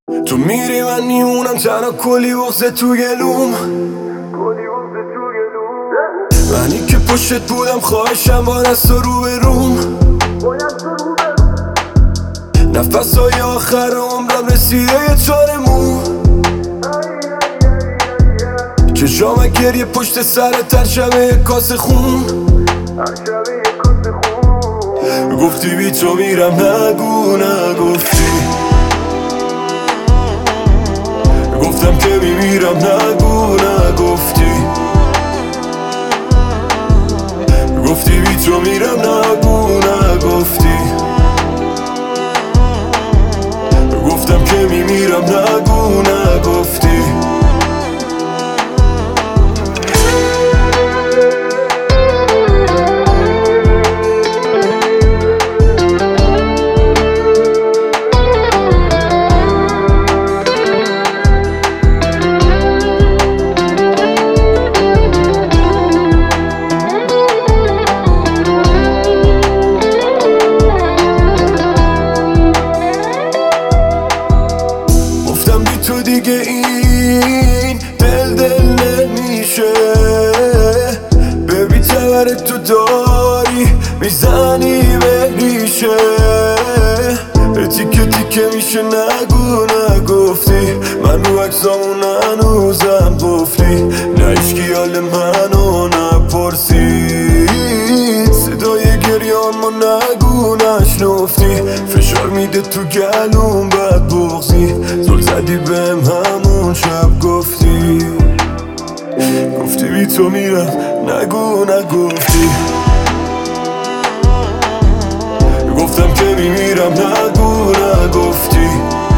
تو میری من میمونم تنها کلی بغضه تو گلوم. منی که پشتت بودم خواهشم با دست و رو به روم. نفسهای آخر عمرم رسیده یه چارمون. چشام گریه پشت سرت هر شبه یه کاسه خون. گفتی بی تو میرم نگو نگفتی. گفتم که میمیرم نگو نگفتی. گفتی بی تو میرم نگو نگفتی. گفتم که میمیرم نگو نگفتی. تو دیگه این دل نمیشه. ببین تبرت تو داری میزنی به ریشه. تیکه تیکه میشه نگو نگفتی. من رو عکسامون هنوزم قفلی. نه هیچکی حال منو نپرسید. صدای گریانمو نگو نشنفتی. فشار میده تو گلوم بد بغضی. زل زدی بهم همون شب گفتی. گفتی بی تو میرم نگو نگفتی. گفتم که میمیرم نگو نگفتی.